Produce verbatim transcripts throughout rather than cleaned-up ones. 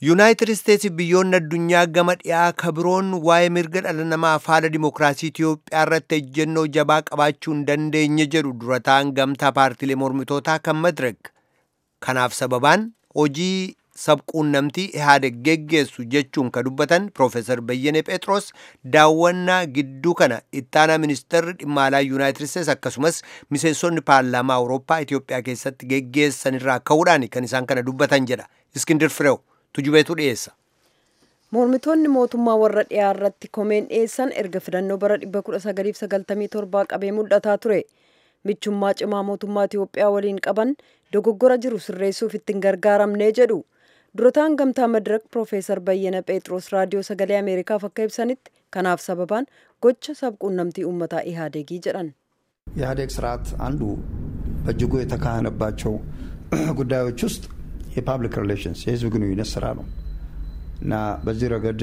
Yuunaayitid Isteetsi biyyoonni addunyaa gama dhiyaa kabiroon waa'ee mirga dhala namaa fi haala dimookiraasii Itiyoophiyaa irratti ejjennoo jabaa qabaachuu hin dandeenye jedhu durataan gamtaa paartiilee mormitootaa kan Madirek. Kanaaf sababaan hojii sabquunnamtii Ihaadeg geggeessu jechuun ka dubbatan Profeesar Bayyenee Phexros daawwannaa gidduu kana ittaanaa ministeerri dhimma alaa Yuunaayitid Isteetsi akkasumas miseensonni paarlaamaa Awurooppaa Itiyoophiyaa keessatti geggeessan irraa ka'uudhaan kan isaan kana dubbatan jedha. Iskindir Fireew tujubeetu dhiyeessa. Mormitoonni mootummaa warra dhiyaa irratti komeen dhiyeessan erga filannoo bara dhibba kudha sagaliif sagaltamii torbaa qabee mul'ataa ture. Michummaa cimaa mootummaa Itiyoophiyaa waliin qaban dogoggora jiru sirreessuuf ittiin gargaaramnee jedhu. Durataan gamtaa Madirek Profeesar Bayyana Phexros raadiyoo sagalee Ameerikaaf akka ibsanitti kanaaf sababaan gocha sabquunnamtii uummataa Ihaadegii jedhan. የኢህአዴግ ስርዓት አንዱ በእጅጉ የተካሄነባቸው ጉዳዮች ውስጥ የፓብሊክ ሪሌሽንስ የህዝብ ግንኙነት ስራ ነው እና በዚህ ረገድ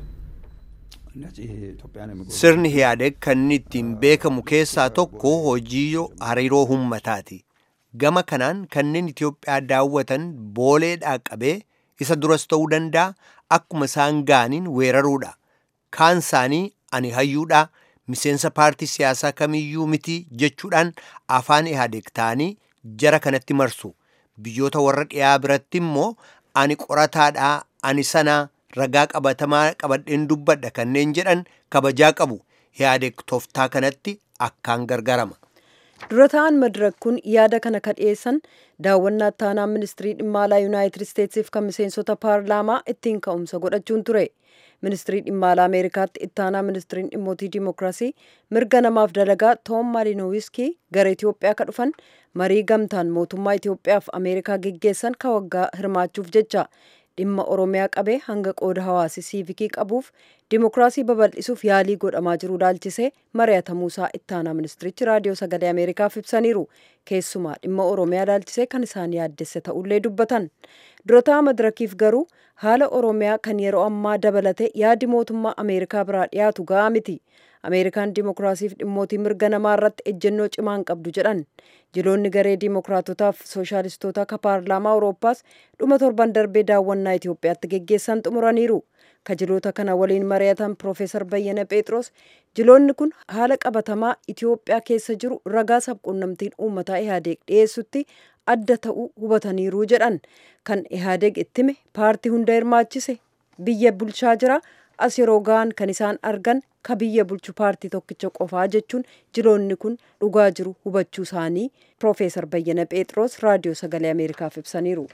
sirni Ihaadeg kan ittiin beekamu keessaa tokko hojii hariiroo uummataati. Gama kanaan kanneen Itiyoophiyaa daawwatan booleedhaa qabee isa duras ta'uu danda'a akkuma isaan gaaniin weeraruudha. Kaan isaanii ani hayyuudha miseensa paartii siyaasaa kamiyyuu miti jechuudhaan afaan Ihaadeg ta'anii jara kanatti marsu. Biyyoota warra dhiyaa biratti immoo ani qorataadhaa ani sana ragaa qabatamaa qabadheen dubbadha kanneen jedhan kabajaa qabu. Ihaadeg tooftaa kanatti akkaan gargaarama. Durataan Madirek kun yaada kana ka dhiyeessan daawwannaa ittaanaa ministirii dhimma alaa Yuunaayitid Isteetsiif kan miseensota paarlaamaa ittiin ka'umsa godhachuun ture. Ministirii dhimma alaa Ameerikaatti ittaanaa ministiriin dhimmootii dimookiraasii mirga namaaf dalagaa Toom Maalinowiskii gara Itiyoophiyaa ka dhufan marii gamtaan mootummaa Itiyoophiyaaf Ameerikaa geggeessan ka waggaa hirmaachuuf jecha dhimma Oromiyaa qabee hanga qooda hawaasi siivikii qabuuf dimookiraasii babal'isuuf yaalii godhamaa jiru ilaalchisee mari'atamuusaa ittaanaa ministirichi raadiyoo sagalee Ameerikaaf ibsaniiru. Keessumaa dhimma Oromiyaa ilaalchisee kan isaan yaaddesse ta'ullee dubbatan. Durataa Madirakiif garuu haala Oromiyaa kan yeroo ammaa dabalate yaadi mootummaa Ameerikaa biraa dhiyaatu ga'aa miti. Ameerikaan dimookiraasiif dhimmootii mirga namaa irratti ejjennoo cimaan qabdu jedhan. Jiloonni garee dimookiraatotaaf sooshaalistoota ka paarlaamaa Awurooppaas dhuma torban darbee daawwannaa Itiyoophiyaatti geggeessan xumuraniiru. Kajiloota kana waliin mari'atan Profeesar Bayyana Phexros jiloonni kun haala qabatamaa Itiyoophiyaa keessa jiru ragaa sabquunnamtiin uummataa Ihaadeg dhiyeessutti adda ta'uu hubataniiru jedhan. Kan Ihaadeg ittime paartii hunda hirmaachise biyya bulchaa jira. As yeroo ga'an kan isaan argan ka biyya bulchu paartii tokkicha qofaa jechuun jiloonni kun dhugaa jiru hubachuu isaanii Profeesar Bayyana Phexros raadiyoo sagalee Ameerikaaf ibsaniiru.